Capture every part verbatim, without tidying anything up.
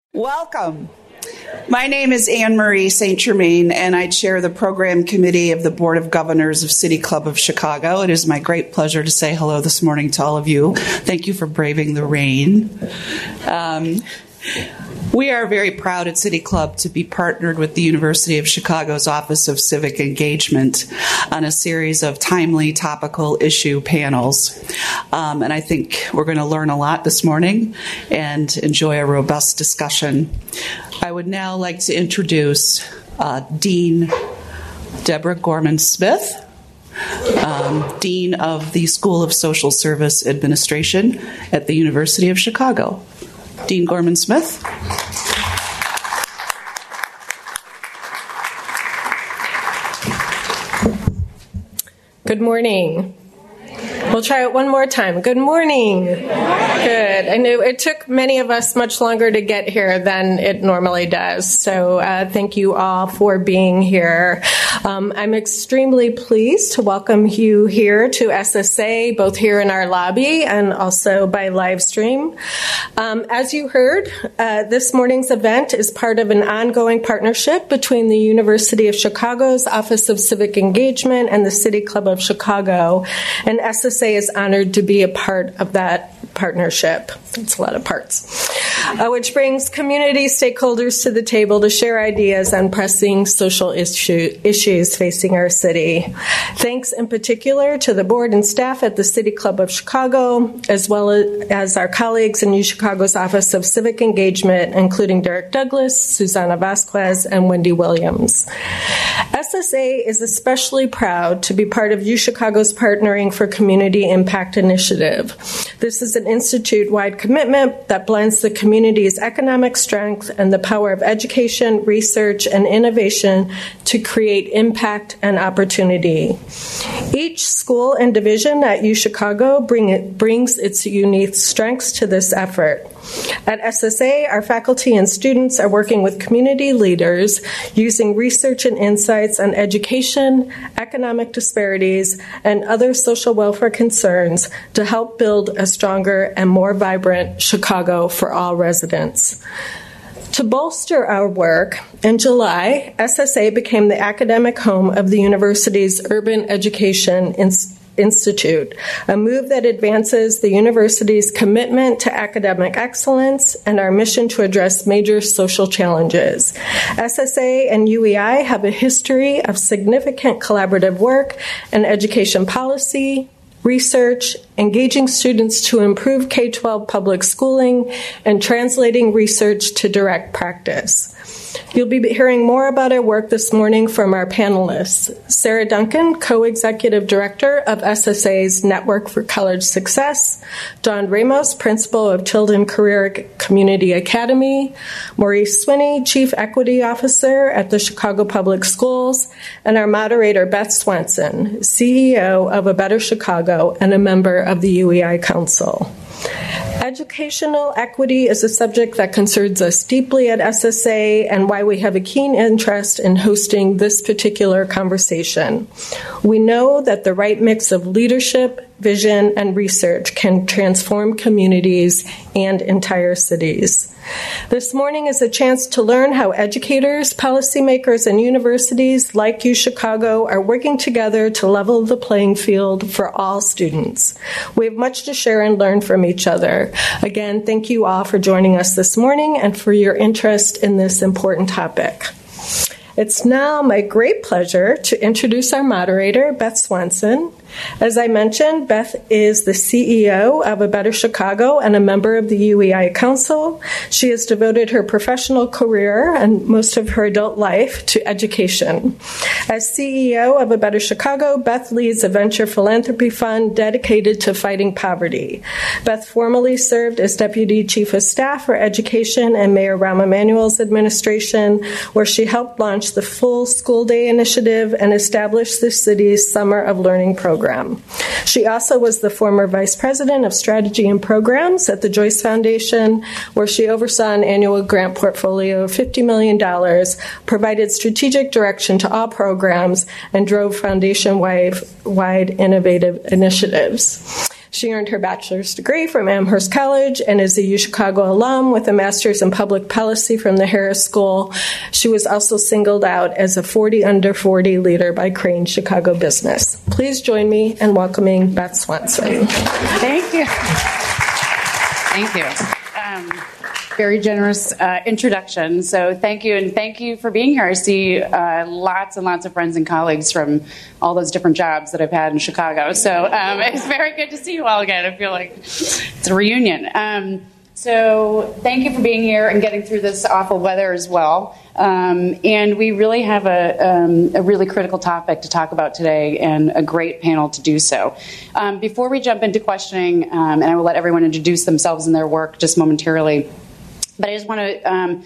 Welcome. My name is Anne Marie Saint Germain, and I chair the program committee of the Board of Governors of City Club of Chicago. It is my great pleasure to say hello this morning to all of you. Thank you for braving the rain. Um, we are very proud at City Club to be partnered with the University of Chicago's Office of Civic Engagement on a series of timely topical issue panels. Um, and I think we're going to learn a lot this morning and enjoy a robust discussion. I would now like to introduce uh, Dean Deborah Gorman-Smith, um, Dean of the School of Social Service Administration at the University of Chicago. Dean Gorman-Smith. Good morning. We'll try it one more time. Good morning. Good. I know it took many of us much longer to get here than it normally does. So uh, thank you all for being here. Um, I'm extremely pleased to welcome you here to S S A, both here in our lobby and also by live stream. Um, as you heard, uh, this morning's event is part of an ongoing partnership between the University of Chicago's Office of Civic Engagement and the City Club of Chicago, and S S A is honored to be a part of that partnership. It's a lot of parts, uh, which brings community stakeholders to the table to share ideas on pressing social issue, issues facing our city. Thanks in particular to the board and staff at the City Club of Chicago, as well as our colleagues in UChicago's Office of Civic Engagement, including Derek Douglas, Susana Vasquez, and Wendy Williams. S S A is especially proud to be part of UChicago's Partnering for Community Impact Initiative. This is an institute-wide commitment that blends the community's economic strength and the power of education, research, and innovation to create impact and opportunity. Each school and division at UChicago bring it, brings its unique strengths to this effort. At S S A, our faculty and students are working with community leaders using research and insights on education, economic disparities, and other social welfare concerns to help build a stronger and more vibrant Chicago for all residents. To bolster our work, in July, S S A became the academic home of the university's Urban Education Institute. Institute, a move that advances the university's commitment to academic excellence and our mission to address major social challenges. S S A and U E I have a history of significant collaborative work in education policy, research, engaging students to improve K twelve public schooling, and translating research to direct practice. You'll be hearing more about our work this morning from our panelists. Sarah Duncan, Co-Executive Director of S S A's Network for College Success, Dawn Ramos, Principal of Tilden Career Community Academy, Maurice Swinney, Chief Equity Officer at the Chicago Public Schools, and our moderator, Beth Swenson, C E O of A Better Chicago and a member of the U E I Council. Educational equity is a subject that concerns us deeply at S S A and why we have a keen interest in hosting this particular conversation. We know that the right mix of leadership, vision, and research can transform communities and entire cities. This morning is a chance to learn how educators, policymakers, and universities like UChicago are working together to level the playing field for all students. We have much to share and learn from each other. Again, thank you all for joining us this morning and for your interest in this important topic. It's now my great pleasure to introduce our moderator, Beth Swenson. As I mentioned, Beth is the C E O of A Better Chicago and a member of the U E I Council. She has devoted her professional career and most of her adult life to education. As C E O of A Better Chicago, Beth leads a venture philanthropy fund dedicated to fighting poverty. Beth formerly served as Deputy Chief of Staff for Education and Mayor Rahm Emanuel's administration, where she helped launch the Full School Day Initiative and establish the city's Summer of Learning program. She also was the former Vice President of Strategy and Programs at the Joyce Foundation, where she oversaw an annual grant portfolio of fifty million dollars, provided strategic direction to all programs, and drove foundation-wide innovative initiatives. She earned her bachelor's degree from Amherst College and is a UChicago alum with a master's in public policy from the Harris School. She was also singled out as a forty under forty leader by Crane Chicago Business. Please join me in welcoming Beth Swenson. Thank you. Thank you. Um, very generous uh, introduction. So thank you, and thank you for being here. I see uh, lots and lots of friends and colleagues from all those different jobs that I've had in Chicago. So um, it's very good to see you all again. I feel like it's a reunion. Um, so thank you for being here and getting through this awful weather as well. Um, and we really have a, um, a really critical topic to talk about today, and a great panel to do so. Um, before we jump into questioning, um, and I will let everyone introduce themselves and their work just momentarily, but I just want to um,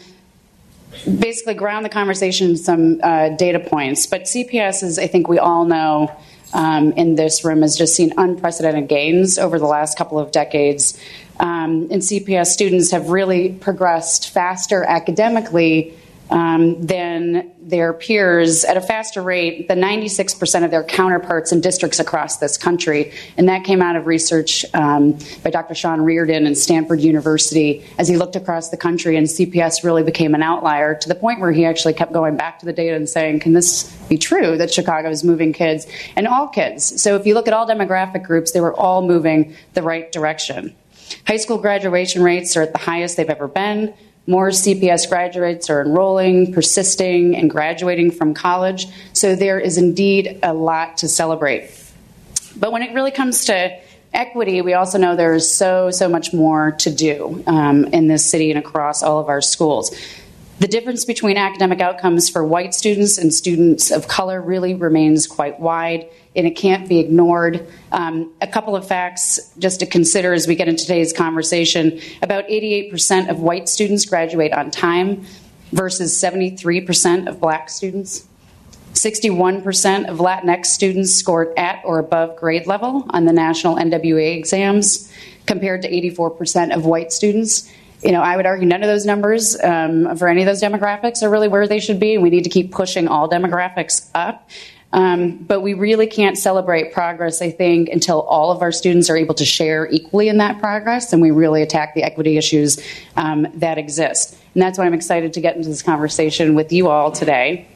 basically ground the conversation in some uh, data points. But C P S, is, I think we all know um, in this room, has just seen unprecedented gains over the last couple of decades. Um, and C P S students have really progressed faster academically um, than their peers at a faster rate than ninety-six percent of their counterparts in districts across this country. And that came out of research um, by Doctor Sean Reardon and Stanford University as he looked across the country, and C P S really became an outlier to the point where he actually kept going back to the data and saying, can this be true that Chicago is moving kids, and all kids? So if you look at all demographic groups, they were all moving the right direction. High school graduation rates are at the highest they've ever been. More C P S graduates are enrolling, persisting, and graduating from college. So there is indeed a lot to celebrate. But when it really comes to equity, we also know there is so, so much more to do um, in this city and across all of our schools. The difference between academic outcomes for white students and students of color really remains quite wide, and it can't be ignored. Um, a couple of facts just to consider as we get into today's conversation. About eighty-eight percent of white students graduate on time versus seventy-three percent of black students. sixty-one percent of Latinx students scored at or above grade level on the national N W A exams, compared to eighty-four percent of white students. You know, I would argue none of those numbers um, for any of those demographics are really where they should be. We need to keep pushing all demographics up. Um, but we really can't celebrate progress, I think, until all of our students are able to share equally in that progress, and we really attack the equity issues um, that exist. And that's why I'm excited to get into this conversation with you all today.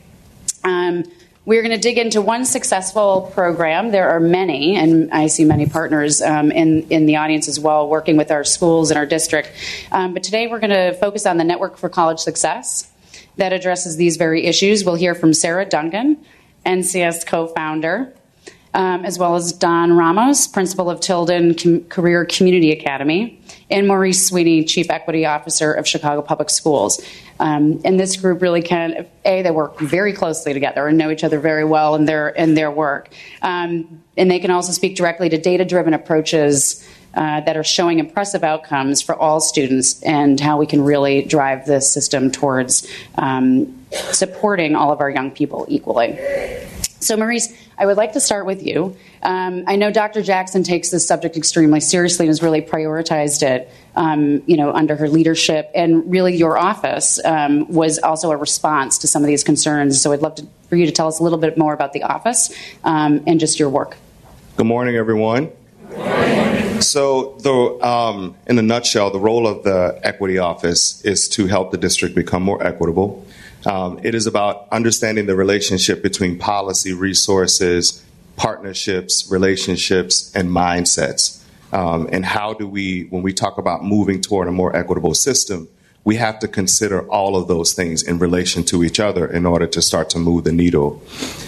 Um, We're going to dig into one successful program. There are many, and I see many partners um, in, in the audience as well, working with our schools and our district. Um, but today we're going to focus on the Network for College Success that addresses these very issues. We'll hear from Sarah Duncan, N C S co-founder, um, as well as Don Ramos, principal of Tilden Com- Career Community Academy, and Maurice Sweeney, Chief Equity Officer of Chicago Public Schools. Um, and this group really can, A, they work very closely together and know each other very well in their, in their work. Um, and they can also speak directly to data-driven approaches uh, that are showing impressive outcomes for all students, and how we can really drive this system towards um, supporting all of our young people equally. So, Maurice, I would like to start with you. Um, I know Doctor Jackson takes this subject extremely seriously and has really prioritized it, um, you know, under her leadership. And really, your office um, was also a response to some of these concerns. So, I'd love to, for you to tell us a little bit more about the office um, and just your work. Good morning, everyone. Good morning. So, the, um, in a nutshell, the role of the Equity Office is to help the district become more equitable. Um, it is about understanding the relationship between policy, resources, partnerships, relationships, and mindsets. Um, and how do we, when we talk about moving toward a more equitable system, we have to consider all of those things in relation to each other in order to start to move the needle.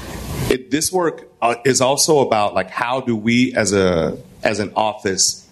It, this work uh, is also about, like, how do we as a as an office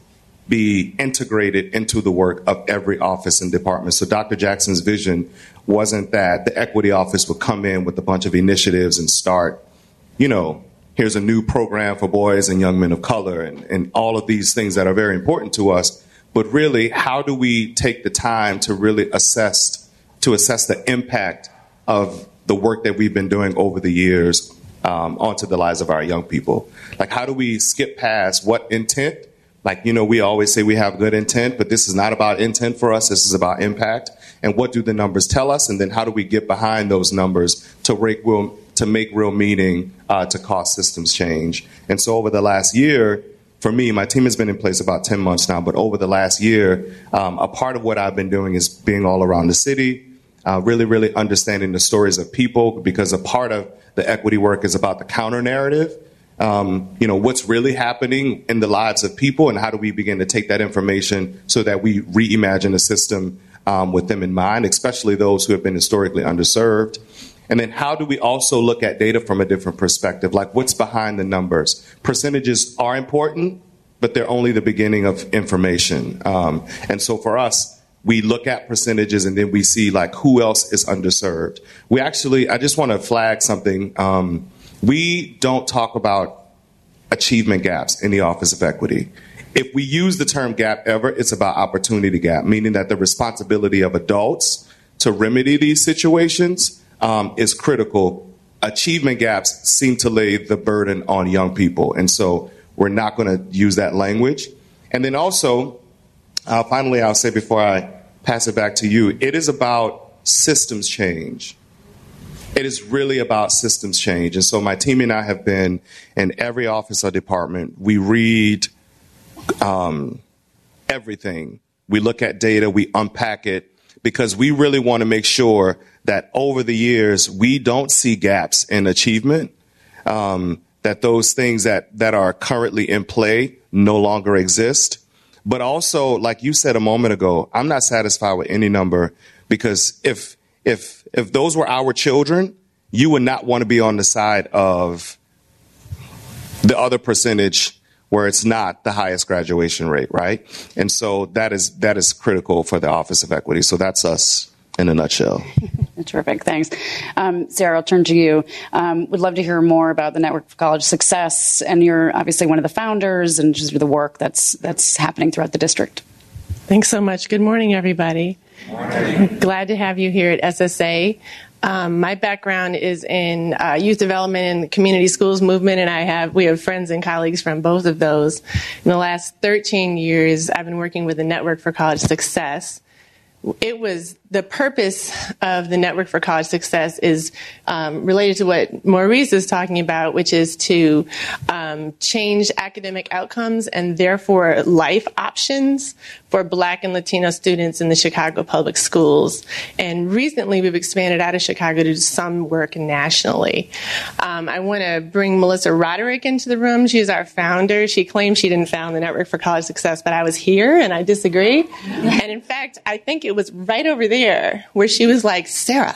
be integrated into the work of every office and department. So Doctor Jackson's vision wasn't that the Equity Office would come in with a bunch of initiatives and start, you know, here's a new program for boys and young men of color and, and all of these things that are very important to us. But really, how do we take the time to really assess, to assess the impact of the work that we've been doing over the years um, onto the lives of our young people? Like, how do we skip past what intent? Like, you know, we always say we have good intent, but this is not about intent for us. This is about impact. And what do the numbers tell us? And then how do we get behind those numbers to make real, to make real meaning uh, to cause systems change? And so over the last year, for me, my team has been in place about ten months now, but over the last year, um, a part of what I've been doing is being all around the city, uh, really, really understanding the stories of people, because a part of the equity work is about the counter narrative. Um, you know, what's really happening in the lives of people, and how do we begin to take that information so that we reimagine a system um, with them in mind, especially those who have been historically underserved. And then how do we also look at data from a different perspective, like what's behind the numbers? Percentages are important, but they're only the beginning of information. Um, and so for us, we look at percentages and then we see like who else is underserved. We actually, I just want to flag something. Um, we don't talk about achievement gaps in the Office of Equity. If we use the term gap ever, it's about opportunity gap, meaning that the responsibility of adults to remedy these situations Um, is critical. Achievement gaps seem to lay the burden on young people, and so we're not going to use that language. And then also, uh, finally, I'll say before I pass it back to you, it is about systems change. It is really about systems change. And so my team and I have been in every office or department. We read um, everything. We look at data, we unpack it, because we really want to make sure that over the years we don't see gaps in achievement, um, that those things that, that are currently in play no longer exist. But also, like you said a moment ago, I'm not satisfied with any number, because if if if those were our children, you would not want to be on the side of the other percentage where it's not the highest graduation rate, right? And so that is that is critical for the Office of Equity. So that's us in a nutshell. Terrific, thanks. Um, Sarah, I'll turn to you. Um, would love to hear more about the Network for College Success, and you're obviously one of the founders, and just the work that's that's happening throughout the district. Thanks so much. Good morning, everybody. Morning. Glad to have you here at S S A. Um, my background is in uh, youth development and the community schools movement, and I have we have friends and colleagues from both of those. In the last thirteen years, I've been working with the Network for College Success. It was the purpose of the Network for College Success is um, related to what Maurice is talking about, which is to um, change academic outcomes and therefore life options for Black and Latino students in the Chicago public schools. And recently we've expanded out of Chicago to do some work nationally. Um, I want to bring Melissa Roderick into the room. She's our founder. She claims she didn't found the Network for College Success, but I was here and I disagree. And in fact, I think it was right over there where she was like, Sarah,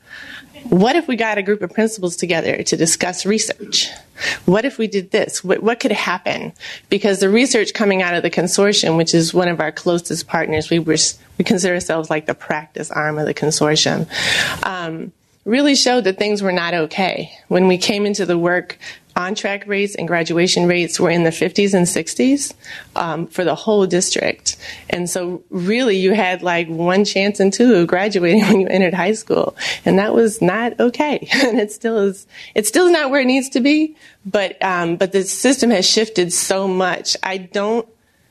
what if we got a group of principals together to discuss research? What if we did this? What, what could happen? Because the research coming out of the consortium, which is one of our closest partners, we were we consider ourselves like the practice arm of the consortium, um, really showed that things were not okay. When we came into the work, on-track rates and graduation rates were in the fifties and sixties um, for the whole district. And so really you had like one chance in two of graduating when you entered high school. And that was not okay. And it still is, it still is not where it needs to be, but, um, but the system has shifted so much. I don't,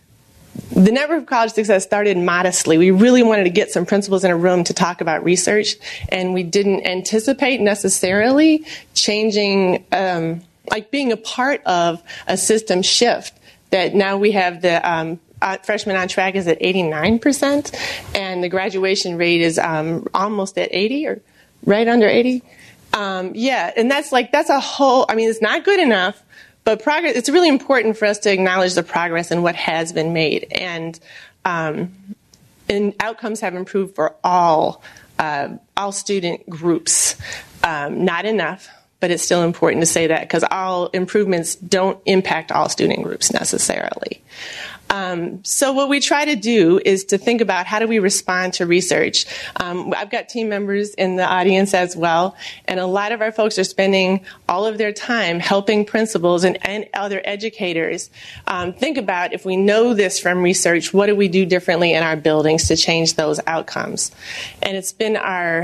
the Network for College Success started modestly. We really wanted to get some principals in a room to talk about research, and we didn't anticipate necessarily changing, um, like being a part of a system shift that now we have the um, uh, freshman on track is at eighty-nine percent, and the graduation rate is um, almost at eighty or right under eighty. Um, yeah, and that's like, that's a whole, I mean, it's not good enough, but progress, it's really important for us to acknowledge the progress and what has been made. And, um, and outcomes have improved for all, uh, all student groups. Um, not enough, but it's still important to say that because all improvements don't impact all student groups necessarily. Um, so what we try to do is to think about how do we respond to research. Um, I've got team members in the audience as well, and a lot of our folks are spending all of their time helping principals and, and other educators um, think about, if we know this from research, what do we do differently in our buildings to change those outcomes? And it's been our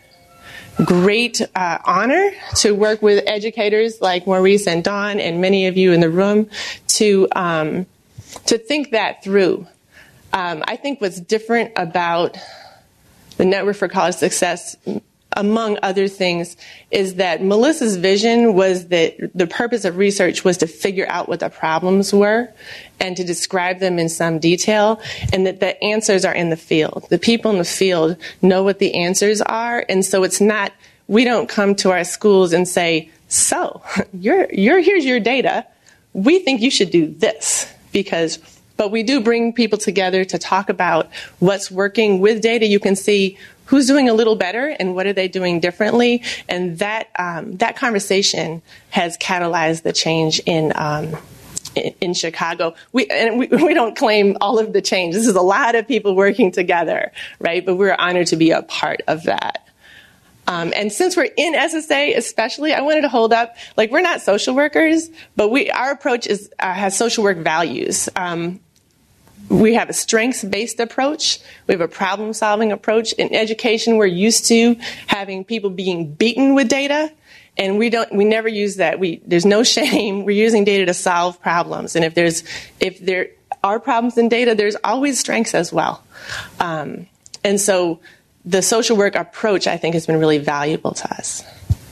great uh, honor to work with educators like Maurice and Dawn and many of you in the room to um, to think that through. Um, I think what's different about the Network for College Success, among other things, is that Melissa's vision was that the purpose of research was to figure out what the problems were and to describe them in some detail, and that the answers are in the field. The people in the field know what the answers are, and so it's not, we don't come to our schools and say, so, you're, you're, here's your data. We think you should do this, because, but we do bring people together to talk about what's working with data. You can see who's doing a little better and what are they doing differently, and that um, that conversation has catalyzed the change in um, in, in Chicago. We and we, we don't claim all of the change. This is a lot of people working together, right? But we're honored to be a part of that. Um, and since we're in S S A, especially, I wanted to hold up, like, we're not social workers, but we our approach is uh, has social work values. Um, we have a strengths-based approach. We have a problem-solving approach. In education, we're used to having people being beaten with data, and we don't. We never use that. We there's no shame. We're using data to solve problems, and if there's if there are problems in data, there's always strengths as well. Um, and so. The social work approach, I think, has been really valuable to us.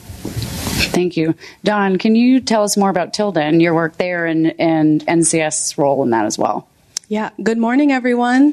Thank you. Dawn, can you tell us more about Tilden, your work there, and, and N C S's role in that as well? Yeah. Good morning, everyone.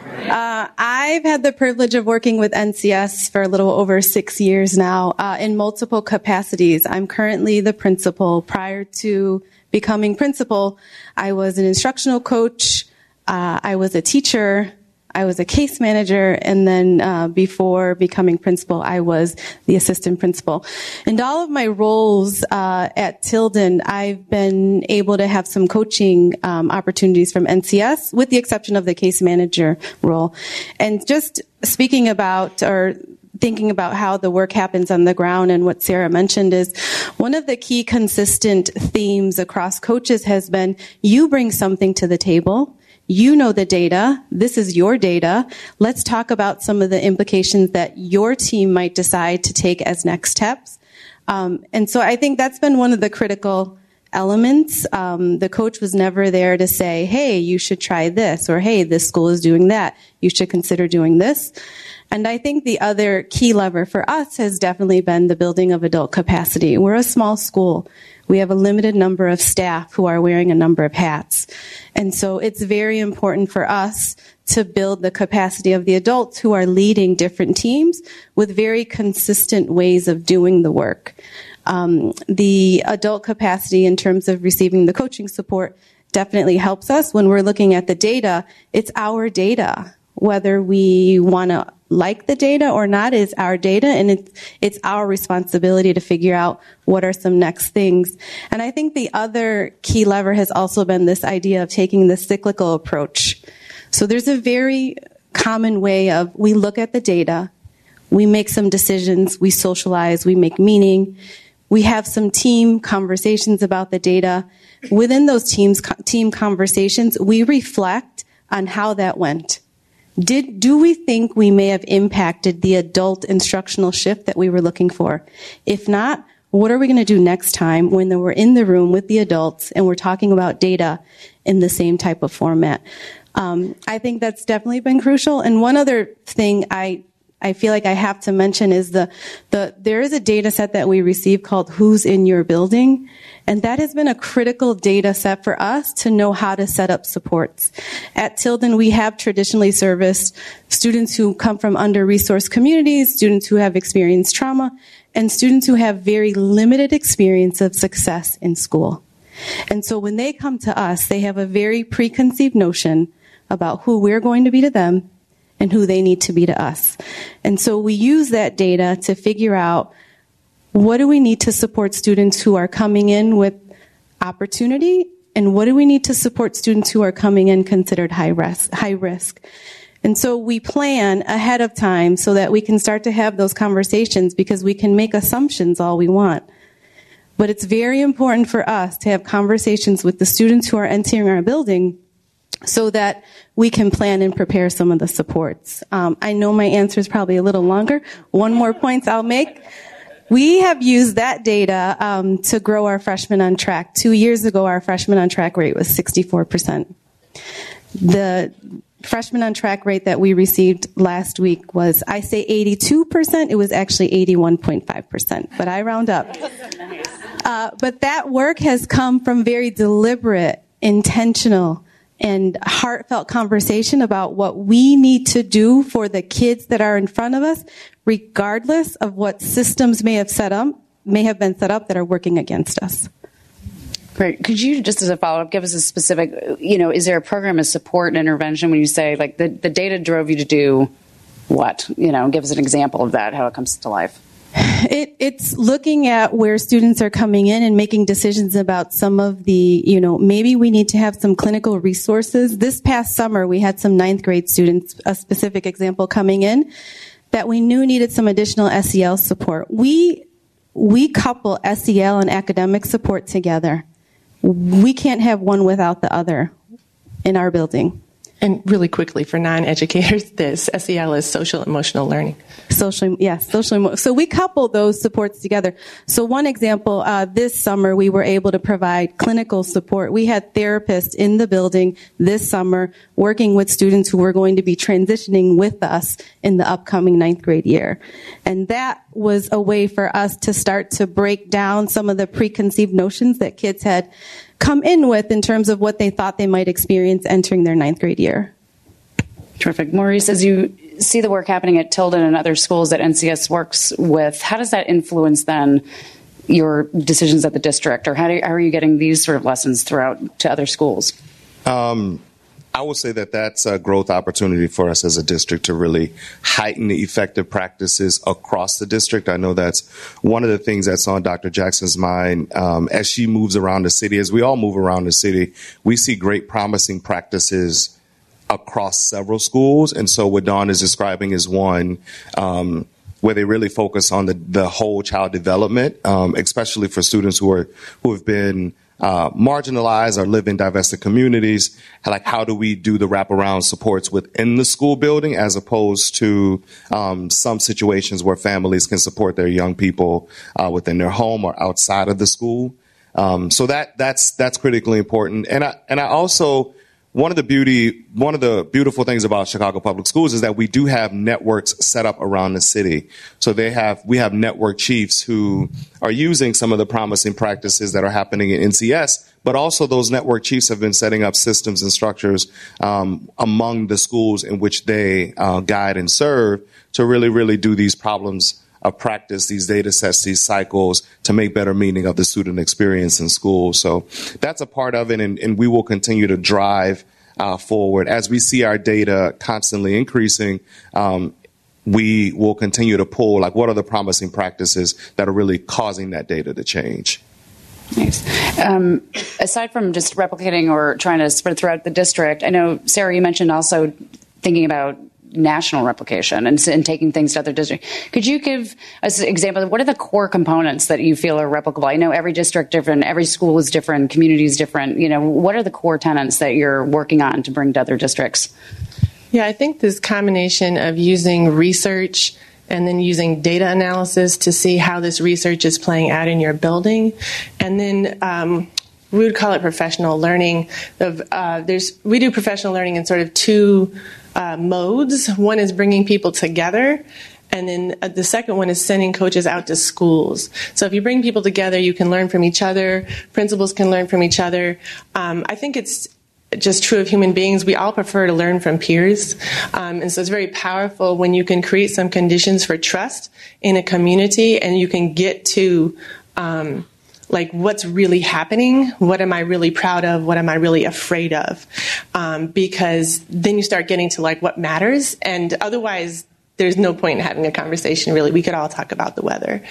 Uh, I've had the privilege of working with N C S for a little over six years now uh, in multiple capacities. I'm currently the principal. Prior to becoming principal, I was an instructional coach. Uh, I was a teacher. I was a case manager, and then uh, before becoming principal, I was the assistant principal. And all of my roles uh, at Tilden, I've been able to have some coaching um, opportunities from N C S, with the exception of the case manager role. And just speaking about, or thinking about how the work happens on the ground, and what Sarah mentioned is one of the key consistent themes across coaches has been, you bring something to the table. You know the data. This is your data. Let's talk about some of the implications that your team might decide to take as next steps. Um, and so I think that's been one of the critical elements. Um, the coach was never there to say, hey, you should try this, or hey, this school is doing that. You should consider doing this. And I think the other key lever for us has definitely been the building of adult capacity. We're a small school. We have a limited number of staff who are wearing a number of hats. And so it's very important for us to build the capacity of the adults who are leading different teams with very consistent ways of doing the work. Um, the adult capacity in terms of receiving the coaching support definitely helps us. When we're looking at the data, it's our data. Whether we want to like the data or not is our data, and it's, it's our responsibility to figure out what are some next things. And I think the other key lever has also been this idea of taking the cyclical approach. So there's a very common way of, we look at the data, we make some decisions, we socialize, we make meaning, we have some team conversations about the data. Within those teams, team conversations, we reflect on how that went. Did, do we think we may have impacted the adult instructional shift that we were looking for? If not, what are we going to do next time when we're in the room with the adults and we're talking about data in the same type of format? Um, I think that's definitely been crucial. And one other thing I I feel like I have to mention is the, the, there is a data set that we receive called Who's in Your Building? And that has been a critical data set for us to know how to set up supports. At Tilden, we have traditionally serviced students who come from under-resourced communities, students who have experienced trauma, and students who have very limited experience of success in school. And so when they come to us, they have a very preconceived notion about who we're going to be to them and who they need to be to us. And so we use that data to figure out, what do we need to support students who are coming in with opportunity, and what do we need to support students who are coming in considered high risk, high risk. And so we plan ahead of time so that we can start to have those conversations, because we can make assumptions all we want. But it's very important for us to have conversations with the students who are entering our building so that we can plan and prepare some of the supports. Um, I know my answer is probably a little longer. One more point I'll make. We have used that data um, to grow our freshmen on track. Two years ago, our freshman on track rate was sixty-four percent. The freshman on track rate that we received last week was, I say eighty-two percent, it was actually eighty-one point five percent, but I round up. Uh, but that work has come from very deliberate, intentional, and heartfelt conversation about what we need to do for the kids that are in front of us, regardless of what systems may have set up, may have been set up that are working against us. Great. Could you, just as a follow-up, give us a specific, you know, is there a program of support and intervention when you say, like, the, the data drove you to do what? You know, give us an example of that, how it comes to life. It, it's looking at where students are coming in and making decisions about some of the, you know, maybe we need to have some clinical resources. This past summer, we had some ninth grade students, a specific example coming in, that we knew needed some additional S E L support. We, we couple S E L and academic support together. We can't have one without the other in our building. And really quickly, for non-educators, this S E L is social emotional learning. Social, yes, social. So we couple those supports together. So one example, uh, this summer we were able to provide clinical support. We had therapists in the building this summer working with students who were going to be transitioning with us in the upcoming ninth grade year. And that was a way for us to start to break down some of the preconceived notions that kids had come in with in terms of what they thought they might experience entering their ninth grade year. Terrific. Maurice, as you see the work happening at Tilden and other schools that N C S works with, how does that influence then your decisions at the district, or how, do you, how are you getting these sort of lessons throughout to other schools? Um, I would say that that's a growth opportunity for us as a district to really heighten the effective practices across the district. I know that's one of the things that's on Doctor Jackson's mind um, as she moves around the city. As we all move around the city, we see great promising practices across several schools. And so what Dawn is describing is one um, where they really focus on the, the whole child development, um, especially for students who are who have been Uh, marginalized or live in divested communities. Like, how do we do the wraparound supports within the school building as opposed to um, some situations where families can support their young people uh, within their home or outside of the school. Um, so that that's that's critically important. And I and I also one of the beauty one of the beautiful things about Chicago Public Schools is that we do have networks set up around the city. So they have we have network chiefs who are using some of the promising practices that are happening in N C S, but also those network chiefs have been setting up systems and structures um, among the schools in which they uh, guide and serve to really, really do these problems of practice, these data sets, these cycles to make better meaning of the student experience in school. So that's a part of it, and, and we will continue to drive uh, forward. As we see our data constantly increasing, um, we will continue to pull, like, what are the promising practices that are really causing that data to change? Nice. Um, aside from just replicating or trying to spread throughout the district, I know, Sarah, you mentioned also thinking about national replication and, and taking things to other districts. Could you give us an example of what are the core components that you feel are replicable? I know every district different, every school is different, community is different. You know, what are the core tenets that you're working on to bring to other districts? Yeah, I think this combination of using research and then using data analysis to see how this research is playing out in your building, and then um, we would call it professional learning. Of uh, there's we do professional learning in sort of two uh, modes. One is bringing people together, and then uh, the second one is sending coaches out to schools. So if you bring people together, you can learn from each other. Principals can learn from each other. Um, I think it's just true of human beings. We all prefer to learn from peers. Um, and so it's very powerful when you can create some conditions for trust in a community and you can get to um, like what's really happening, what am I really proud of, what am I really afraid of, um, because then you start getting to like what matters, and otherwise there's no point in having a conversation, really. We could all talk about the weather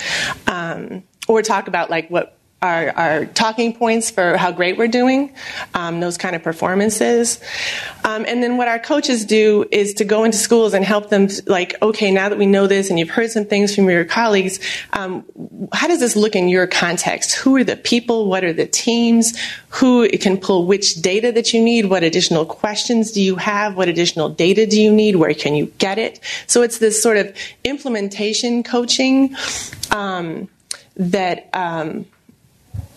um, or talk about like what Our, our talking points for how great we're doing, um, those kind of performances. Um, and then what our coaches do is to go into schools and help them, like, okay, now that we know this and you've heard some things from your colleagues, um, how does this look in your context? Who are the people? What are the teams? Who can pull which data that you need? What additional questions do you have? What additional data do you need? Where can you get it? So it's this sort of implementation coaching um, that... Um, I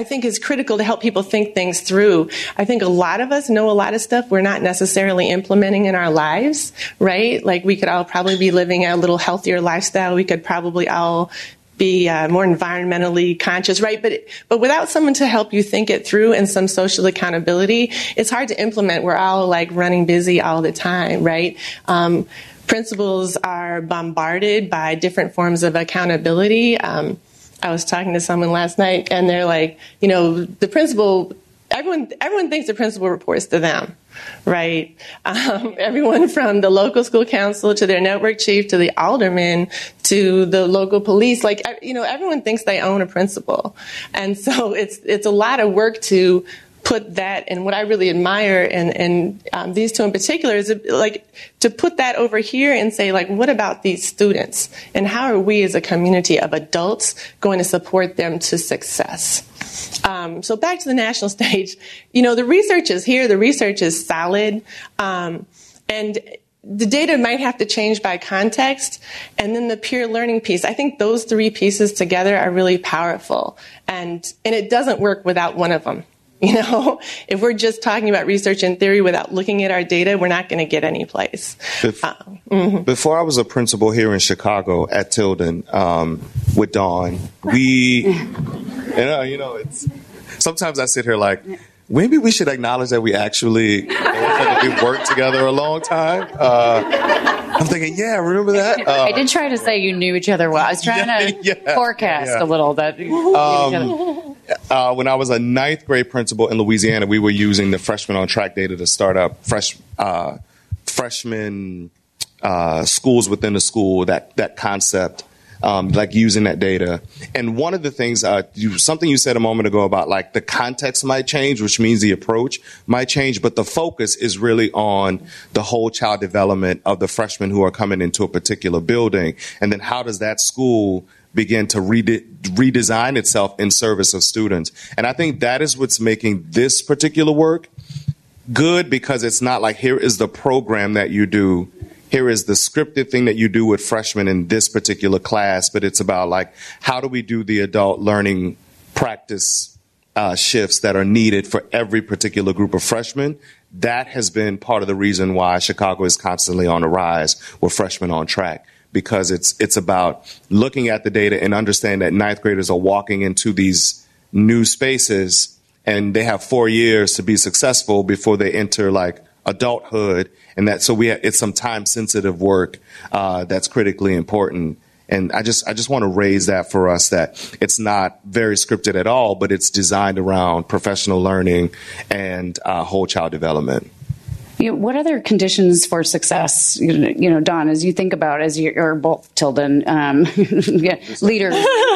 I think is critical to help people think things through. I think a lot of us know a lot of stuff we're not necessarily implementing in our lives, right? Like we could all probably be living a little healthier lifestyle. We could probably all be uh, more environmentally conscious, right? But but without someone to help you think it through and some social accountability, it's hard to implement. We're all like running busy all the time, right? Um, principals are bombarded by different forms of accountability. Um, I was talking to someone last night, and they're like, you know, the principal, everyone everyone thinks the principal reports to them, right? Um, everyone from the local school council to their network chief to the alderman to the local police, like, you know, everyone thinks they own a principal. And so it's it's a lot of work to put that, and what I really admire in, in um, these two in particular is like to put that over here and say, like, what about these students? And how are we as a community of adults going to support them to success? Um, so back to the national stage, you know, the research is here, the research is solid, um, and the data might have to change by context, and then the peer learning piece. I think those three pieces together are really powerful, and and it doesn't work without one of them. You know, if we're just talking about research and theory without looking at our data, we're not going to get any place. Bef- uh, mm-hmm. Before I was a principal here in Chicago at Tilden um, with Dawn, we, you know, you know, it's sometimes I sit here like, maybe we should acknowledge that we actually we've worked together a long time. Uh, I'm thinking, yeah, remember that? Uh, I did try to say you knew each other well. I was trying yeah, to yeah, forecast yeah. a little that. Um, uh, when I was a ninth grade principal in Louisiana, we were using the Freshman on Track data to start up fresh uh, freshman uh, schools within the school. That that concept. Um, like using that data. And one of the things, uh, you, something you said a moment ago about like the context might change, which means the approach might change, but the focus is really on the whole child development of the freshmen who are coming into a particular building. And then how does that school begin to rede- redesign itself in service of students? And I think that is what's making this particular work good, because it's not like here is the program that you do. Here is the scripted thing that you do with freshmen in this particular class, but it's about like, how do we do the adult learning practice uh, shifts that are needed for every particular group of freshmen? That has been part of the reason why Chicago is constantly on the rise with Freshmen on Track, because it's it's about looking at the data and understanding that ninth graders are walking into these new spaces and they have four years to be successful before they enter like adulthood, and that so we have, it's some time sensitive work uh, that's critically important. And I just I just want to raise that for us, that it's not very scripted at all, but it's designed around professional learning and uh, whole child development. You know, what other conditions for success, you know, you know, Dawn, as you think about, as you're both Tilden um, yeah, leaders,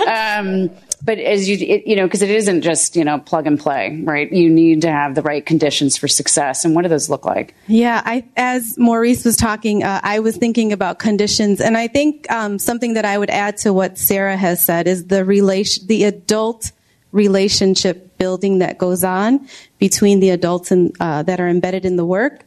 um, but as you, it, you know, because it isn't just, you know, plug and play, right? You need to have the right conditions for success. And what do those look like? Yeah, I, as Maurice was talking, uh, I was thinking about conditions. And I think um, something that I would add to what Sarah has said is the relation, the adult relationship building that goes on between the adults and uh, that are embedded in the work.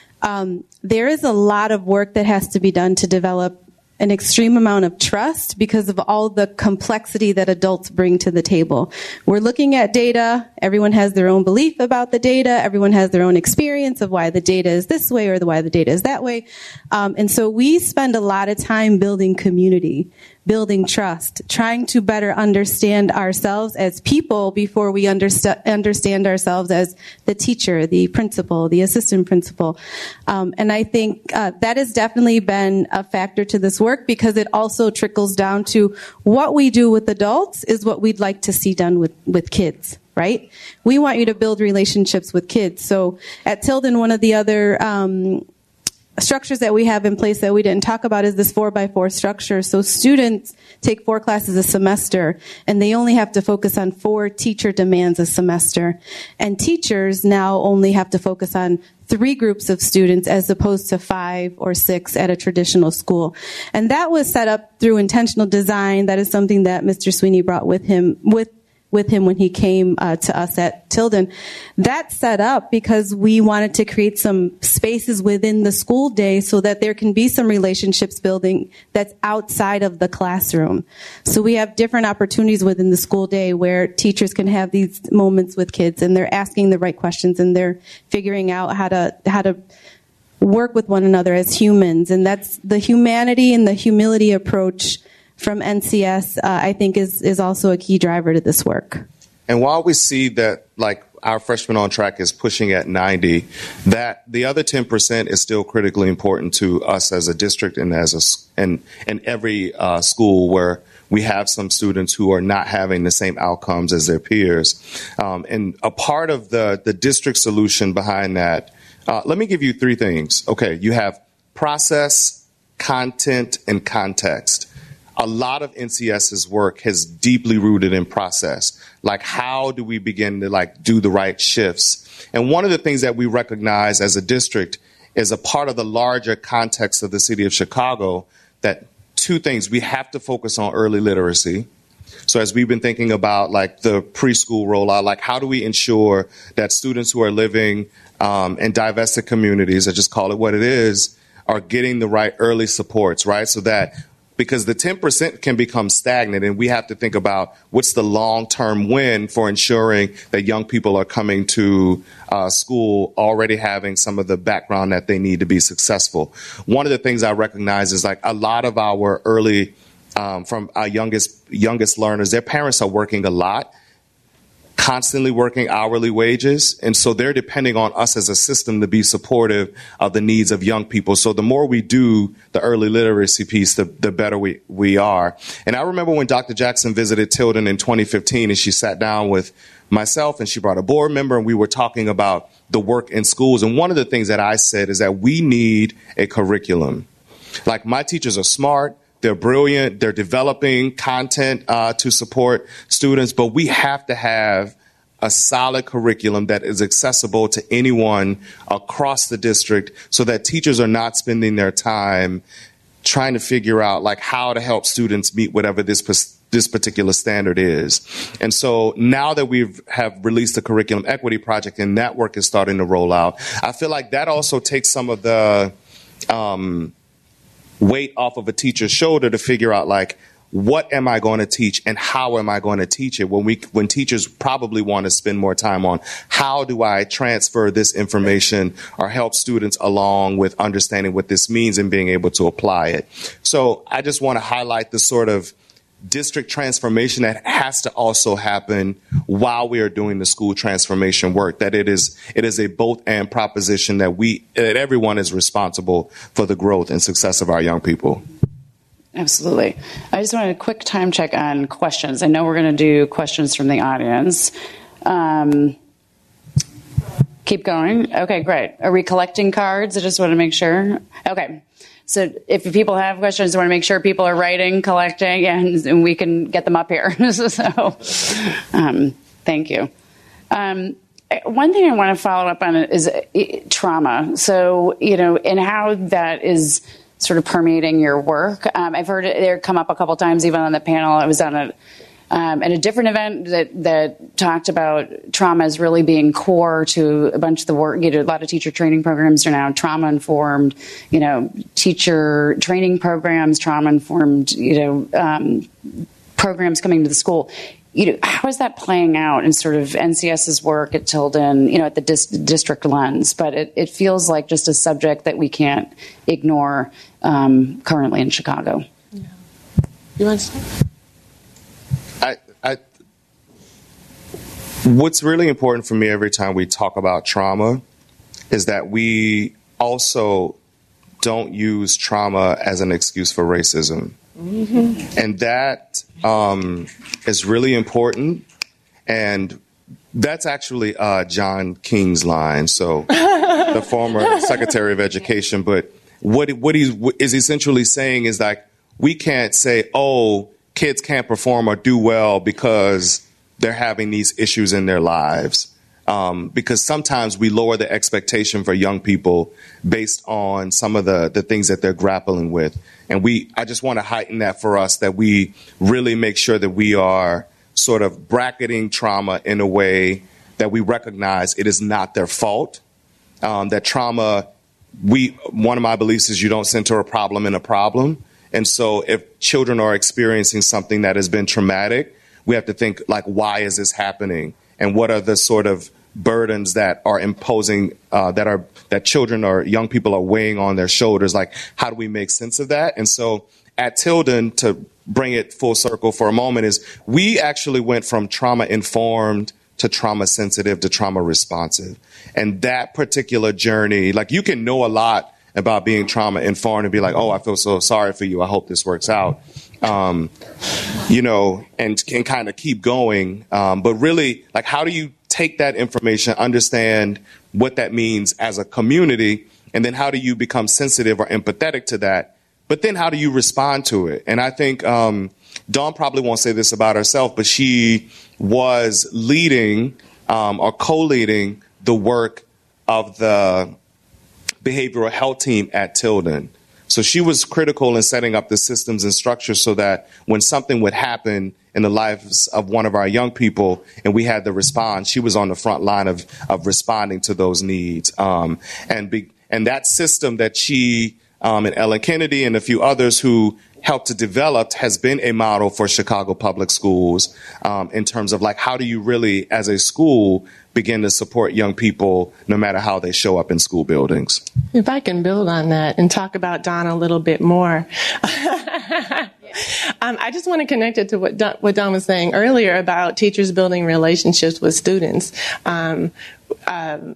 Um, there is a lot of work that has to be done to develop an extreme amount of trust because of all the complexity that adults bring to the table. We're looking at data. Everyone has their own belief about the data. Everyone has their own experience of why the data is this way or the why the data is that way. Um, and so we spend a lot of time building community, building trust, trying to better understand ourselves as people before we underst- understand ourselves as the teacher, the principal, the assistant principal. Um, and I think uh, that has definitely been a factor to this work, because it also trickles down to what we do with adults is what we'd like to see done with, with kids. Right? We want you to build relationships with kids. So at Tilden, one of the other um, structures that we have in place that we didn't talk about is this four by four structure. So students take four classes a semester, and they only have to focus on four teacher demands a semester. And teachers now only have to focus on three groups of students as opposed to five or six at a traditional school. And that was set up through intentional design. That is something that Mister Sweeney brought with him, with with him when he came uh, to us at Tilden. That set up because we wanted to create some spaces within the school day so that there can be some relationships building that's outside of the classroom. So we have different opportunities within the school day where teachers can have these moments with kids and they're asking the right questions and they're figuring out how to how to work with one another as humans. And that's the humanity and the humility approach from N C S, uh, I think, is is also a key driver to this work. And while we see that, like, our freshman on track is pushing at ninety, that the other ten percent is still critically important to us as a district and as a and and every uh, school where we have some students who are not having the same outcomes as their peers. Um, and a part of the the district solution behind that, uh, let me give you three things. Okay, you have process, content, and context. A lot of NCS's work has deeply rooted in process. Like, how do we begin to like do the right shifts? And one of the things that we recognize as a district is a part of the larger context of the city of Chicago, that two things: we have to focus on early literacy. So as we've been thinking about like the preschool rollout, like how do we ensure that students who are living um, in divested communities, I just call it what it is, are getting the right early supports, right? So that, because the ten percent can become stagnant, and we have to think about what's the long-term win for ensuring that young people are coming to uh, school already having some of the background that they need to be successful. One of the things I recognize is like a lot of our early, um, from our youngest youngest learners, their parents are working a lot, constantly working hourly wages, and so they're depending on us as a system to be supportive of the needs of young people. So the more we do the early literacy piece, the, the better we, we are. And I remember when Doctor Jackson visited Tilden in twenty fifteen, and she sat down with myself and she brought a board member, and we were talking about the work in schools. And one of the things that I said is that we need a curriculum. Like, my teachers are smart. They're brilliant. They're developing content uh, to support students, but we have to have a solid curriculum that is accessible to anyone across the district, so that teachers are not spending their time trying to figure out like how to help students meet whatever this this particular standard is. And so now that we've have released the curriculum equity project and that work is starting to roll out, I feel like that also takes some of the um, weight off of a teacher's shoulder to figure out like, what am I going to teach and how am I going to teach it? When we, when teachers probably want to spend more time on how do I transfer this information or help students along with understanding what this means and being able to apply it. So I just want to highlight the sort of district transformation that has to also happen while we are doing the school transformation work, that it is it is a both and proposition, that we that everyone is responsible for the growth and success of our young people. Absolutely. I just wanted a quick time check on questions. I know we're going to do questions from the audience. Um, keep going. Okay, great. Are we collecting cards? I just want to make sure. Okay. So if people have questions, I want to make sure people are writing, collecting, and, and we can get them up here. so um, thank you. Um, one thing I want to follow up on is uh, trauma. So, you know, and how that is sort of permeating your work. Um, I've heard it there come up a couple times, even on the panel. I was on a um, at a different event that that talked about trauma as really being core to a bunch of the work. You know, a lot of teacher training programs are now trauma informed. You know, teacher training programs, trauma informed. You know, um, programs coming to the school. You know, how is that playing out in sort of NCS's work at Tilden, you know, at the dis- district lens? But it, it feels like just a subject that we can't ignore um, currently in Chicago. Yeah. You want to start? I, I, what's really important for me every time we talk about trauma is that we also don't use trauma as an excuse for racism. Mm-hmm. And that um, is really important. And that's actually uh, John King's line, so the former Secretary of Education. But what what he is essentially saying is like, we can't say, oh, kids can't perform or do well because they're having these issues in their lives. Um, because sometimes we lower the expectation for young people based on some of the, the things that they're grappling with. And we, I just want to heighten that for us, that we really make sure that we are sort of bracketing trauma in a way that we recognize it is not their fault. Um, that trauma, we one of my beliefs is you don't center a problem in a problem. And so if children are experiencing something that has been traumatic, we have to think, like, why is this happening? And what are the sort of burdens that are imposing, uh, that are that children or young people are weighing on their shoulders? Like, how do we make sense of that? And so at Tilden, to bring it full circle for a moment, is we actually went from trauma-informed to trauma-sensitive to trauma-responsive. And that particular journey, like, you can know a lot about being trauma-informed and be like, oh, I feel so sorry for you. I hope this works out. Um, you know, and can kind of keep going. Um, but really, like, how do you take that information, understand what that means as a community, and then how do you become sensitive or empathetic to that? But then how do you respond to it? And I think um, Dawn probably won't say this about herself, but she was leading um, or co-leading the work of the behavioral health team at Tilden. So she was critical in setting up the systems and structures so that when something would happen in the lives of one of our young people and we had to respond, she was on the front line of, of responding to those needs. Um, and be, and that system that she um, and Ellen Kennedy and a few others who helped to develop has been a model for Chicago public schools um, in terms of, like, how do you really, as a school, begin to support young people no matter how they show up in school buildings. If I can build on that and talk about Dawn a little bit more. um, I just want to connect it to what Dawn, what Dawn was saying earlier about teachers building relationships with students. Um, um,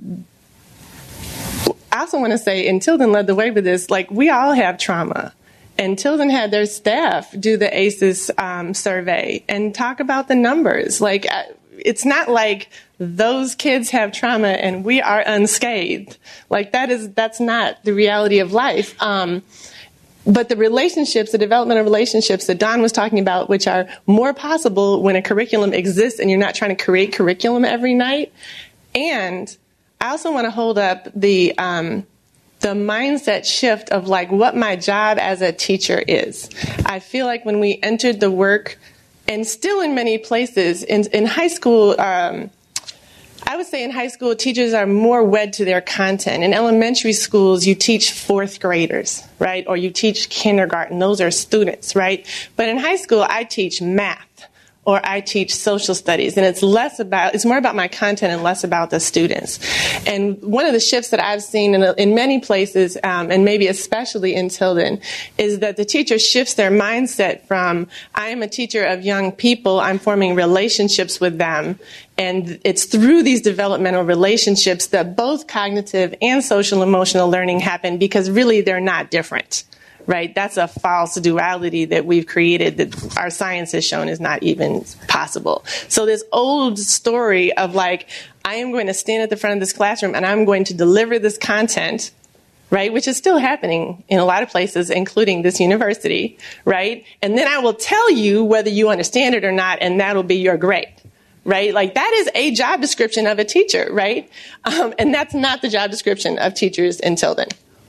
I also want to say, and Tilden led the way with this, like, we all have trauma. And Tilden had their staff do the A C Es um, survey and talk about the numbers. Like, it's not like those kids have trauma and we are unscathed. Like, that is, that's not the reality of life. Um, but the relationships, the development of relationships that Dawn was talking about, which are more possible when a curriculum exists and you're not trying to create curriculum every night. And I also want to hold up the, um, the mindset shift of, like, what my job as a teacher is. I feel like when we entered the work, and still in many places, in, in high school, um, I would say in high school, teachers are more wed to their content. In elementary schools, you teach fourth graders, right? Or you teach kindergarten. Those are students, right? But in high school, I teach math. Or I teach social studies, and it's less about, it's more about my content and less about the students. And one of the shifts that I've seen in, in many places, um, and maybe especially in Tilden, is that the teacher shifts their mindset from, I am a teacher of young people, I'm forming relationships with them, and it's through these developmental relationships that both cognitive and social emotional learning happen, because really they're not different. Right? That's a false duality that we've created that our science has shown is not even possible. So this old story of, like, I am going to stand at the front of this classroom and I'm going to deliver this content, right? Which is still happening in a lot of places, including this university, right? And then I will tell you whether you understand it or not, and that'll be your grade. Right? Like, that is a job description of a teacher, right? Um, and that's not the job description of teachers in Tilden.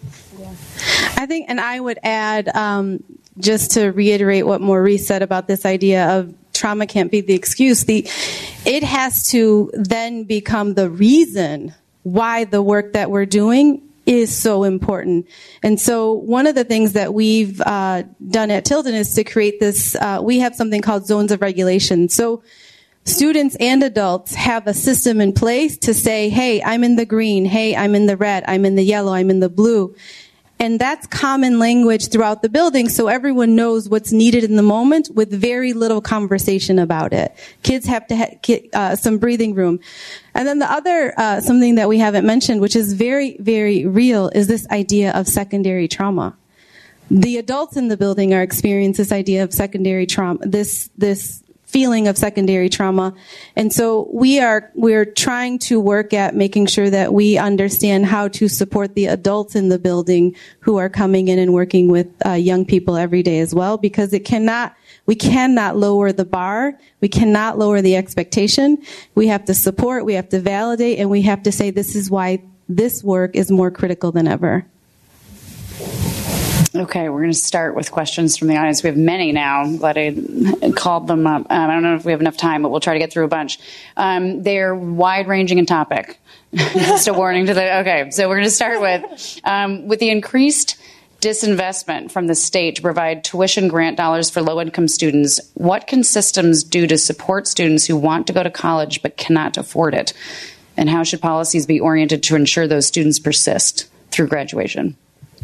I think, and I would add, um, just to reiterate what Maurice said about this idea of trauma can't be the excuse, the, it has to then become the reason why the work that we're doing is so important. And so one of the things that we've uh, done at Tilden is to create this, uh, we have something called zones of regulation. So students and adults have a system in place to say, hey, I'm in the green, hey, I'm in the red, I'm in the yellow, I'm in the blue. And that's common language throughout the building, so everyone knows what's needed in the moment with very little conversation about it. Kids have to ha- get uh, some breathing room. And then the other, uh, something that we haven't mentioned, which is very, very real, is this idea of secondary trauma. The adults in the building are experiencing this idea of secondary trauma, this, this feeling of secondary trauma. And so we are, we're trying to work at making sure that we understand how to support the adults in the building who are coming in and working with uh, young people every day as well, because it cannot, we cannot lower the bar. We cannot lower the expectation. We have to support, we have to validate, and we have to say this is why this work is more critical than ever. Okay, we're going to start with questions from the audience. We have many now. I'm glad I called them up. Um, I don't know if we have enough time, but we'll try to get through a bunch. Um, they're wide-ranging in topic. Just a warning to the... Okay, so we're going to start with, um, with the increased disinvestment from the state to provide tuition grant dollars for low-income students, what can systems do to support students who want to go to college but cannot afford it? And how should policies be oriented to ensure those students persist through graduation?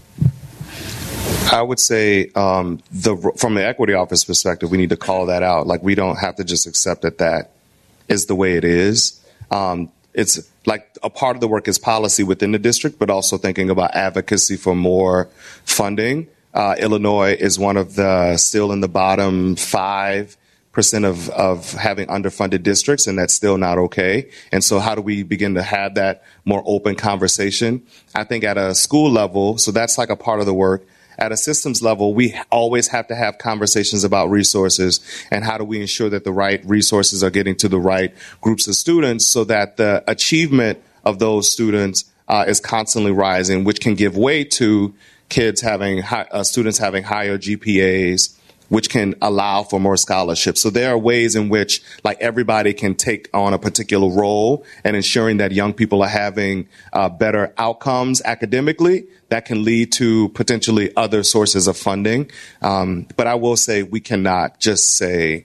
I would say um, the from the equity office perspective, we need to call that out. Like, we don't have to just accept that that is the way it is. Um, it's like a part of the work is policy within the district, but also thinking about advocacy for more funding. Uh, Illinois is one of the still in the bottom five percent of, of having underfunded districts, and that's still not okay. And so how do we begin to have that more open conversation? I think at a school level, so that's like a part of the work. At a systems level, we always have to have conversations about resources and how do we ensure that the right resources are getting to the right groups of students so that the achievement of those students uh, is constantly rising, which can give way to kids having, high, uh, students having higher G P As, which can allow for more scholarships. So there are ways in which, like, everybody can take on a particular role and ensuring that young people are having uh, better outcomes academically that can lead to potentially other sources of funding. Um, but I will say we cannot just say,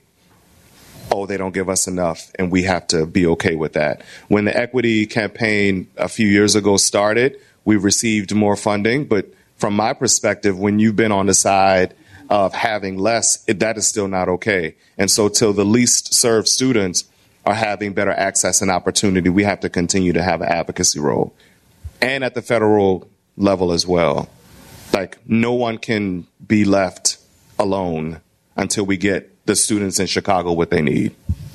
oh, they don't give us enough, and we have to be okay with that. When the equity campaign a few years ago started, we received more funding. But from my perspective, when you've been on the side of having less, it, that is still not okay. And so till the least served students are having better access and opportunity, we have to continue to have an advocacy role. And at the federal level as well. Like, no one can be left alone until we get the students in Chicago what they need.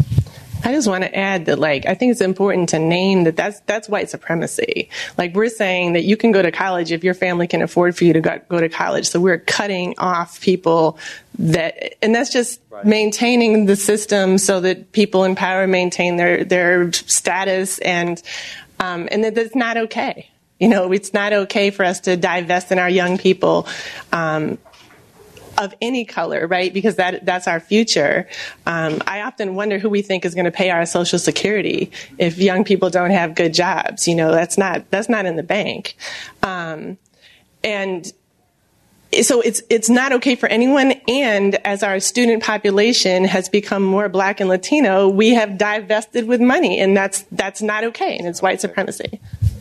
I just want to add that, like, I think it's important to name that that's, that's white supremacy. Like, we're saying that you can go to college if your family can afford for you to go, go to college. So we're cutting off people that, and that's just right. Maintaining the system so that people in power maintain their, their status, and, um, and that that's not okay. You know, it's not okay for us to divest in our young people, um, of any color, right? Because that that's our future. Um, I often wonder who we think is going to pay our Social Security if young people don't have good jobs. You know, that's not that's not in the bank, um, and so it's it's not okay for anyone. And as our student population has become more Black and Latino, we have divested with money, and that's that's not okay, and it's white supremacy.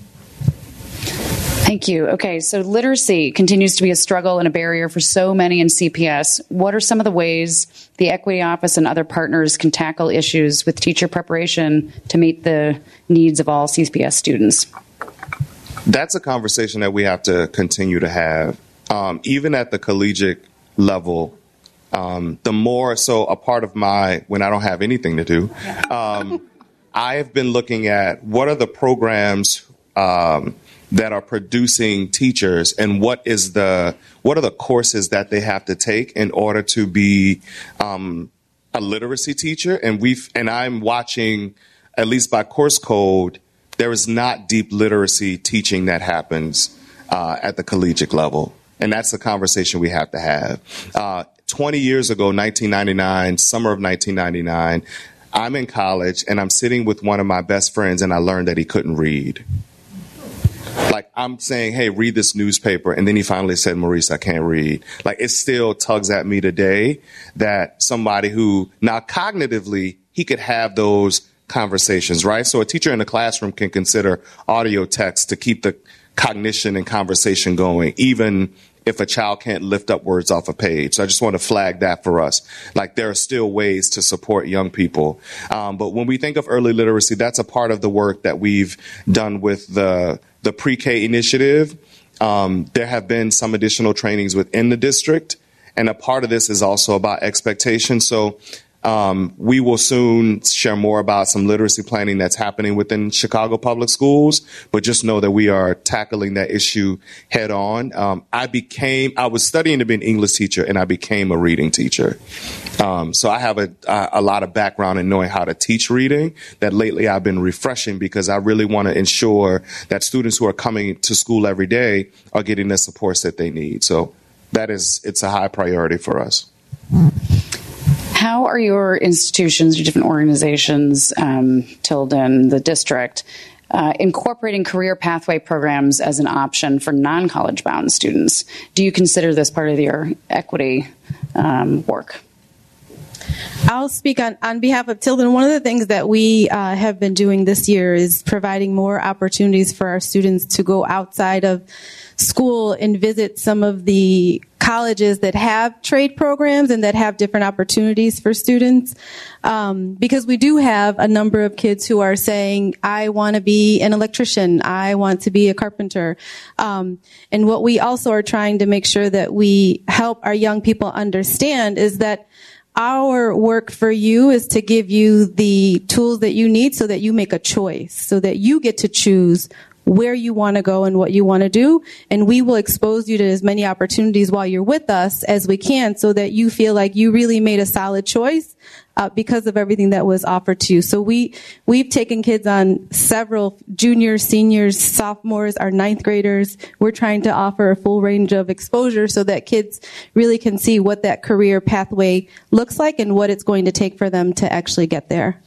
Thank you. Okay, so literacy continues to be a struggle and a barrier for so many in C P S. What are some of the ways the Equity Office and other partners can tackle issues with teacher preparation to meet the needs of all C P S students? That's a conversation that we have to continue to have, um, even at the collegiate level. Um, the more so a part of my, when I don't have anything to do, um, I have been looking at what are the programs um, that are producing teachers, and what is the what are the courses that they have to take in order to be um, a literacy teacher. And we've and I'm watching, at least by course code, there is not deep literacy teaching that happens uh, at the collegiate level, and that's the conversation we have to have. Uh, Twenty years ago, nineteen ninety-nine, summer of nineteen ninety-nine, I'm in college and I'm sitting with one of my best friends, and I learned that he couldn't read. Like, I'm saying, hey, read this newspaper. And then he finally said, Maurice, I can't read. Like, it still tugs at me today that somebody who, now cognitively, he could have those conversations, right? So a teacher in the classroom can consider audio text to keep the cognition and conversation going, even if a child can't lift up words off a page. So I just want to flag that for us. Like, there are still ways to support young people. Um, but when we think of early literacy, that's a part of the work that we've done with the the pre-K initiative. Um, there have been some additional trainings within the district, and a part of this is also about expectations. So um, we will soon share more about some literacy planning that's happening within Chicago Public Schools, but just know that we are tackling that issue head on. Um, I became, I was studying to be an English teacher, and I became a reading teacher. Um, so I have a, a lot of background in knowing how to teach reading that lately I've been refreshing, because I really want to ensure that students who are coming to school every day are getting the supports that they need. So that is, it's a high priority for us. How are your institutions, your different organizations, um, Tilden, the district, uh, incorporating career pathway programs as an option for non-college bound students? Do you consider this part of your equity um, work? I'll speak on, on behalf of Tilden. One of the things that we uh, have been doing this year is providing more opportunities for our students to go outside of school and visit some of the colleges that have trade programs and that have different opportunities for students. Um, because we do have a number of kids who are saying, I want to be an electrician, I want to be a carpenter. Um, and what we also are trying to make sure that we help our young people understand is that our work for you is to give you the tools that you need so that you make a choice, so that you get to choose where you want to go and what you want to do. And we will expose you to as many opportunities while you're with us as we can so that you feel like you really made a solid choice uh, because of everything that was offered to you. So we, we've taken kids on several juniors, seniors, sophomores, our ninth graders. We're trying to offer a full range of exposure so that kids really can see what that career pathway looks like and what it's going to take for them to actually get there.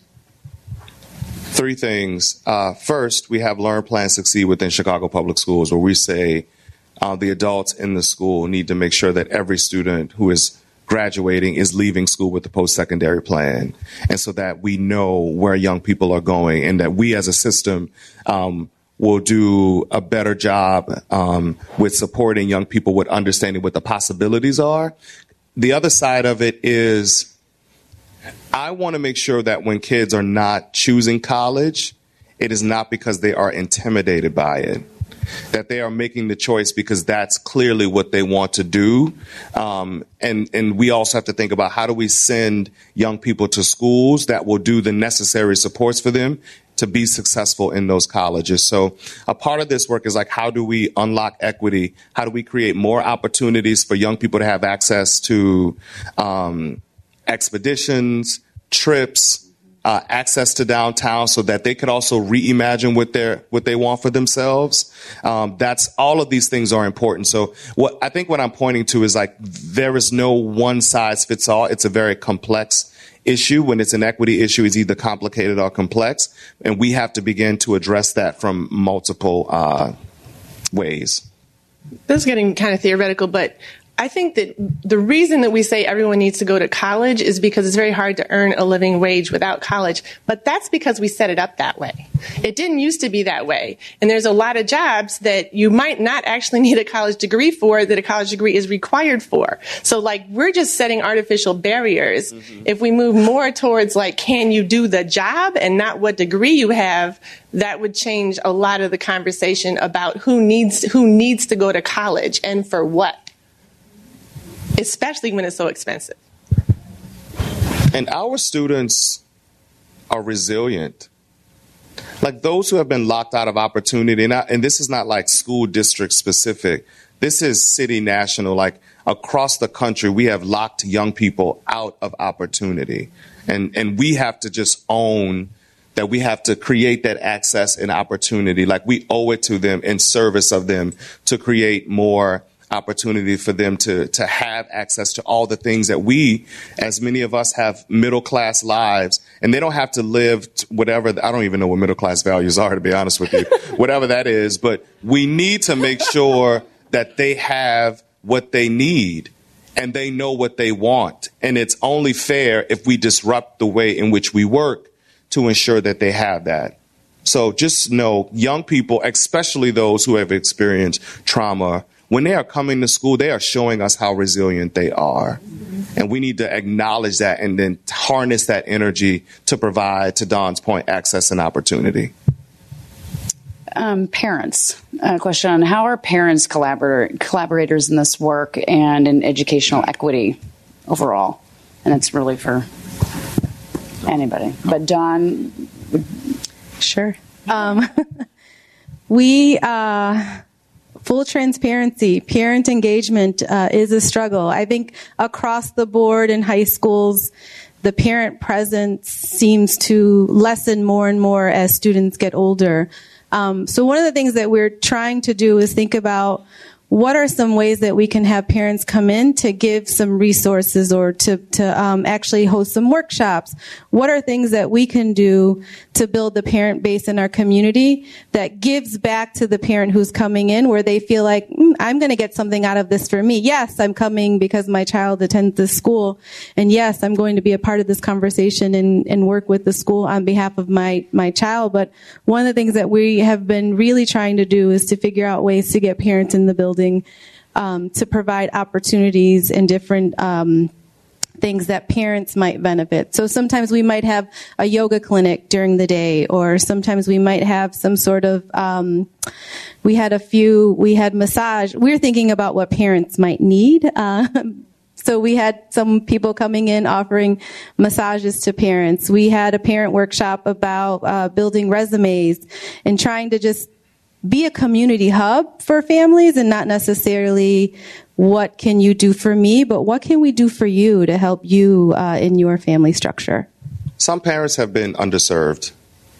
Three things. Uh, first, we have Learn, Plan, Succeed within Chicago Public Schools, where we say uh, the adults in the school need to make sure that every student who is graduating is leaving school with a post-secondary plan, and so that we know where young people are going, and that we as a system um, will do a better job um, with supporting young people with understanding what the possibilities are. The other side of it is I want to make sure that when kids are not choosing college, it is not because they are intimidated by it, that they are making the choice because that's clearly what they want to do. Um, and, and we also have to think about how do we send young people to schools that will do the necessary supports for them to be successful in those colleges. So a part of this work is like, how do we unlock equity? How do we create more opportunities for young people to have access to um, expeditions, trips, uh, access to downtown, so that they could also reimagine what they what they want for themselves. Um, that's all of these things are important. So what I think what I'm pointing to is like there is no one size fits all. It's a very complex issue. When it's an equity issue, it's either complicated or complex, and we have to begin to address that from multiple uh, ways. This is getting kind of theoretical, but I think that the reason that we say everyone needs to go to college is because it's very hard to earn a living wage without college. But that's because we set it up that way. It didn't used to be that way. And there's a lot of jobs that you might not actually need a college degree for that a college degree is required for. So like we're just setting artificial barriers. Mm-hmm. If we move more towards like, can you do the job and not what degree you have, that would change a lot of the conversation about who needs who needs to go to college and for what. Especially when it's so expensive. And our students are resilient. Like those who have been locked out of opportunity, and, I, and this is not like school district specific. This is city national. Like across the country, we have locked young people out of opportunity. And, and we have to just own that we have to create that access and opportunity. Like we owe it to them in service of them to create more opportunity for them to to have access to all the things that we, as many of us, have middle class lives, and they don't have to live whatever. I don't even know what middle class values are, to be honest with you, whatever that is. But we need to make sure that they have what they need and they know what they want. And it's only fair if we disrupt the way in which we work to ensure that they have that. So just know, young people, especially those who have experienced trauma, when they are coming to school, they are showing us how resilient they are. Mm-hmm. And we need to acknowledge that and then harness that energy to provide, to Dawn's point, access and opportunity. Um, parents, a question on how are parents collaborator, collaborators in this work and in educational equity overall? And it's really for anybody. But Dawn? Sure. Um, we... Uh, Full transparency, parent engagement uh, is a struggle. I think across the board in high schools, the parent presence seems to lessen more and more as students get older. Um, so one of the things that we're trying to do is think about what are some ways that we can have parents come in to give some resources or to, to um, actually host some workshops? What are things that we can do to build the parent base in our community that gives back to the parent who's coming in, where they feel like, mm, I'm going to get something out of this for me. Yes, I'm coming because my child attends this school. And yes, I'm going to be a part of this conversation and, and work with the school on behalf of my, my child. But one of the things that we have been really trying to do is to figure out ways to get parents in the building um, to provide opportunities and different um, things that parents might benefit. So sometimes we might have a yoga clinic during the day, or sometimes we might have some sort of, um, we had a few, we had massage. We were thinking about what parents might need. Uh, So we had some people coming in offering massages to parents. We had a parent workshop about uh, building resumes and trying to just be a community hub for families, and not necessarily what can you do for me, but what can we do for you to help you uh, in your family structure. Some parents have been underserved.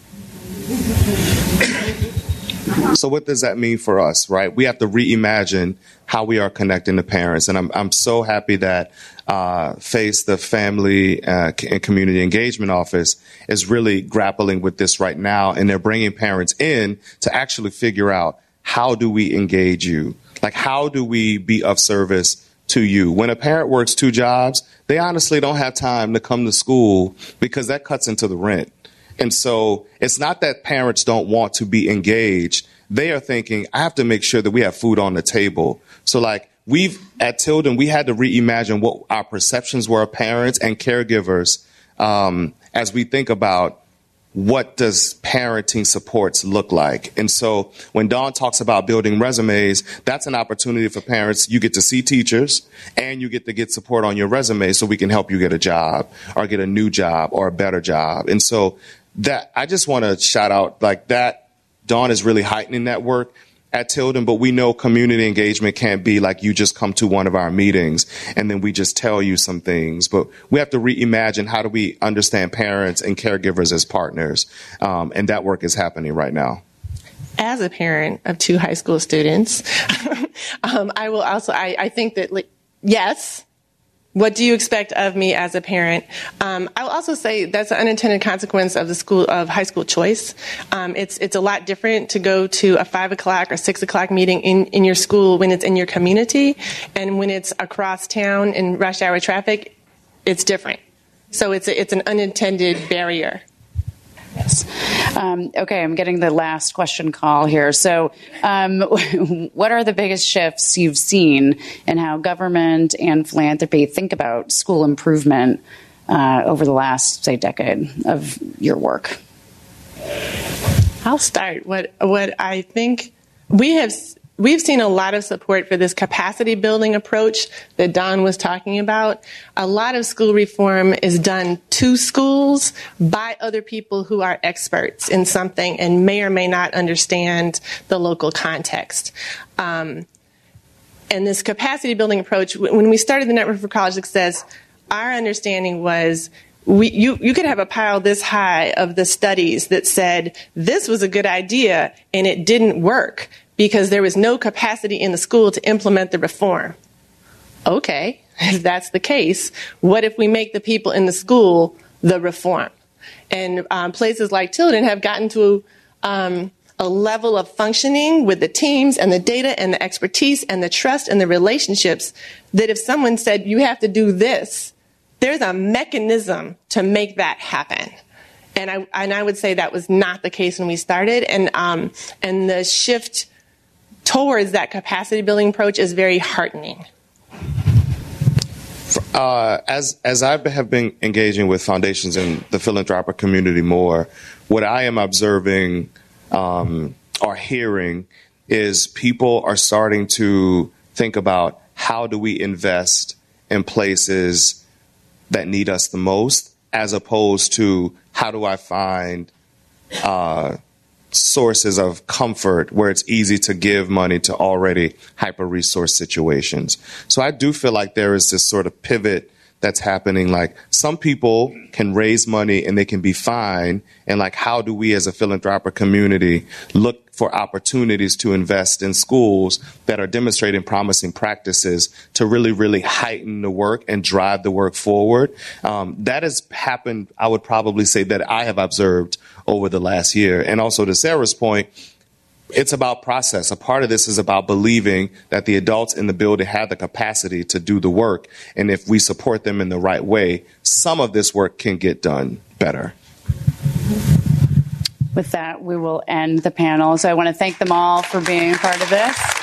So what does that mean for us, right? We have to reimagine how we are connecting to parents. And I'm, I'm so happy that uh, FACE, the Family uh, and Community Engagement Office, is really grappling with this right now. And they're bringing parents in to actually figure out, how do we engage you? Like, how do we be of service to you? When a parent works two jobs, they honestly don't have time to come to school because that cuts into the rent. And so it's not that parents don't want to be engaged. They are thinking, I have to make sure that we have food on the table. So like we've at Tilden, we had to reimagine what our perceptions were of parents and caregivers um, as we think about what does parenting supports look like. And so when Dawn talks about building resumes, that's an opportunity for parents. You get to see teachers and you get to get support on your resume so we can help you get a job or get a new job or a better job. And so that I just want to shout out like that. Dawn is really heightening that work at Tilden, but we know community engagement can't be like you just come to one of our meetings and then we just tell you some things. But we have to reimagine, how do we understand parents and caregivers as partners? Um, and that work is happening right now. As a parent of two high school students, um, I will also, I, I think that, like, yes, what do you expect of me as a parent? Um, I will also say that's an unintended consequence of the school of high school choice. Um, it's it's a lot different to go to a five o'clock or six o'clock meeting in, in your school when it's in your community, and when it's across town in rush hour traffic, it's different. So it's a, it's an unintended barrier. Yes. Um, okay, I'm getting the last question call here. So um, what are the biggest shifts you've seen in how government and philanthropy think about school improvement uh, over the last, say, decade of your work? I'll start. What what I think we have we've seen a lot of support for this capacity building approach that Dawn was talking about. A lot of school reform is done to schools by other people who are experts in something and may or may not understand the local context. Um, and this capacity building approach, when we started the Network for College Success, our understanding was we, you, you could have a pile this high of the studies that said this was a good idea and it didn't work because there was no capacity in the school to implement the reform. Okay, if that's the case, what if we make the people in the school the reform? And um, places like Tilden have gotten to um, a level of functioning with the teams and the data and the expertise and the trust and the relationships that if someone said, you have to do this, there's a mechanism to make that happen. And I, and I would say that was not the case when we started. And, um, and the shift towards that capacity building approach is very heartening. Uh, as as I have been engaging with foundations in the philanthropic community more, what I am observing um, or hearing is people are starting to think about how do we invest in places that need us the most, as opposed to how do I find uh, sources of comfort where it's easy to give money to already hyper-resource situations. So I do feel like there is this sort of pivot that's happening. Like, some people can raise money and they can be fine. And like, how do we as a philanthropic community look for opportunities to invest in schools that are demonstrating promising practices to really, really heighten the work and drive the work forward? Um, that has happened, I would probably say, that I have observed over the last year. And also, to Sarah's point, it's about process. A part of this is about believing that the adults in the building have the capacity to do the work. And if we support them in the right way, some of this work can get done better. With that, we will end the panel. So I want to thank them all for being a part of this.